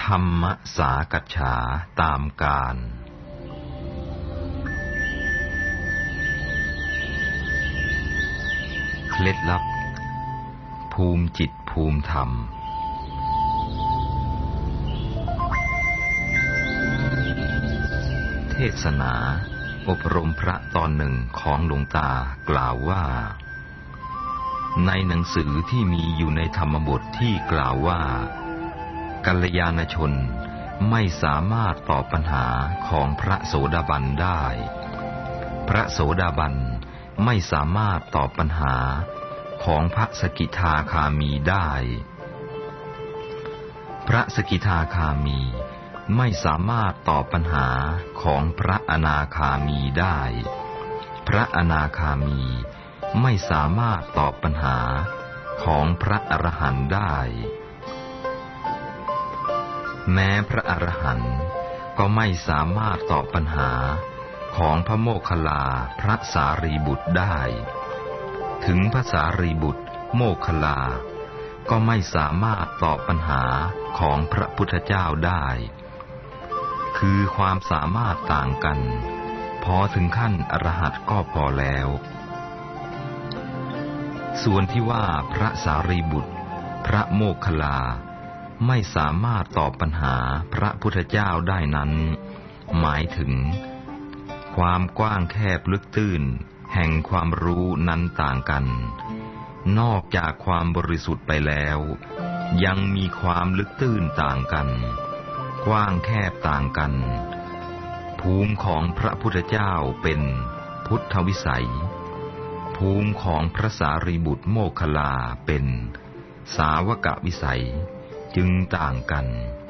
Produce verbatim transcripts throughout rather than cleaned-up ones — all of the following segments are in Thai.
ธรรมสากัจฉาตามกาลเคล็ดลับภูมิจิตภูมิธรรมเทศนาอบรมพระตอนหนึ่งของหลวงตากล่าวว่าในหนังสือที่มีอยู่ในธรรมบทที่กล่าวว่ากัลยาณชนไม่สามารถตอบปัญหาของพระโสดาบันได้พระโสดาบันไม่สามารถตอบปัญหาของพระสกิทาคามีได้พระสกิทาคามีไม่สามารถตอบปัญหาของพระอนาคามีได้พระอนาคามีไม่สามารถตอบปัญหาของพระอรหันต์ได้แม้พระอรหันต์ก็ไม่สามารถตอบปัญหาของพระโมคคัลลาพระสารีบุตรได้ถึงพระสารีบุตรโมคคัลลาก็ไม่สามารถตอบปัญหาของพระพุทธเจ้าได้คือความสามารถต่างกันพอถึงขั้นอรหัตก็พอแล้วส่วนที่ว่าพระสารีบุตรพระโมคคัลลาไม่สามารถตอบปัญหาพระพุทธเจ้าได้นั้นหมายถึงความกว้างแคบลึกตื้นแห่งความรู้นั้นต่างกันนอกจากความบริสุทธิ์ไปแล้วยังมีความลึกตื้นต่างกันกว้างแคบต่างกันภูมิของพระพุทธเจ้าเป็นพุทธวิสัยภูมิของพระสารีบุตรโมคคัลลาเป็นสาวกวิสัยจึงต่างกัน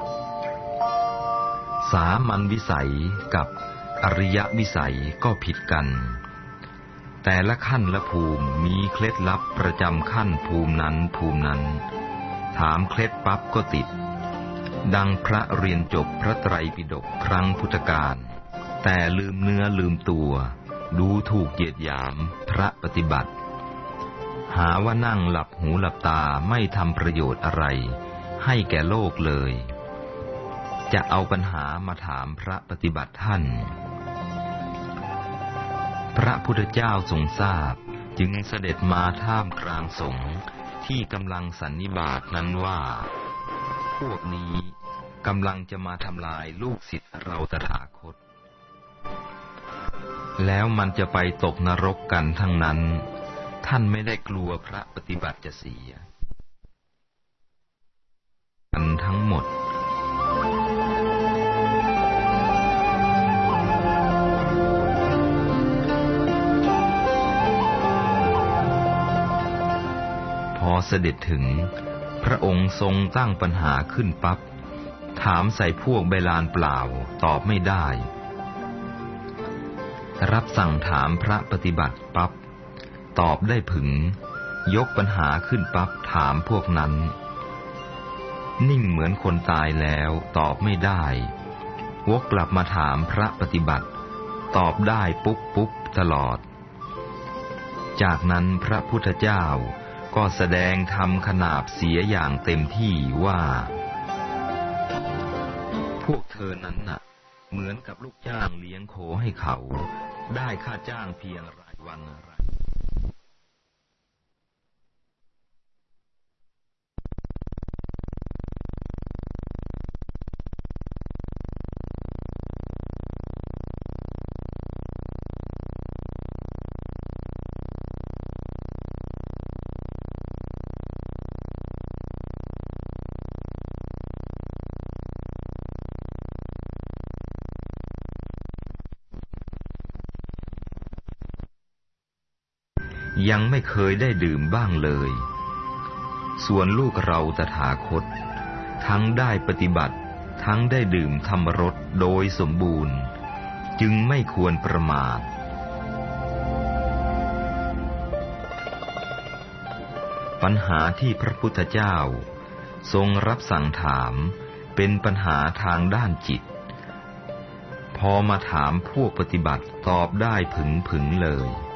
สามัญวิสัยกับอริยวิสัยก็ผิดกันแต่ละขั้นละภูมิมีเคล็ดลับประจำขั้นภูมินั้นภูมินั้นถามเคล็ดปั๊บก็ติดดังพระเรียนจบพระไตรปิฎกครั้งพุทธกาลแต่ลืมเนื้อลืมตัวดูถูกเหยียดหยามพระปฏิบัติหาว่านั่งหลับหูหลับตาไม่ทำประโยชน์อะไรให้แก่โลกเลยจะเอาปัญหามาถามพระปฏิบัติท่านพระพุทธเจ้าทรงทราบจึงเสด็จมาท่ามกลางสงฆ์ที่กำลังสันนิบาตนั้นว่าพวกนี้กำลังจะมาทำลายลูกศิษย์เราตถาคตแล้วมันจะไปตกนรกกันทั้งนั้นท่านไม่ได้กลัวพระปฏิบัติจะเสียกันทั้งหมดพอเสด็จถึงพระองค์ทรงตั้งปัญหาขึ้นปั๊บถามใส่พวกใบลานเปล่าตอบไม่ได้รับสั่งถามพระปฏิบัติปั๊บตอบได้ผึ่งยกปัญหาขึ้นปั๊บถามพวกนั้นนิ่งเหมือนคนตายแล้วตอบไม่ได้วกกลับมาถามพระปฏิบัติตอบได้ปุ๊บปุ๊บตลอดจากนั้นพระพุทธเจ้าก็แสดงธรรมขนาบเสียอย่างเต็มที่ว่าพวกเธอนั้นน่ะเหมือนกับลูกจ้างเลี้ยงโคให้เขาได้ค่าจ้างเพียงรายวันรายยังไม่เคยได้ดื่มบ้างเลยส่วนลูกเราตถาคตทั้งได้ปฏิบัติทั้งได้ดื่มธรรมรสโดยสมบูรณ์จึงไม่ควรประมาทปัญหาที่พระพุทธเจ้าทรงรับสั่งถามเป็นปัญหาทางด้านจิตพอมาถามพวกปฏิบัติตอบได้ผึ่งๆเลย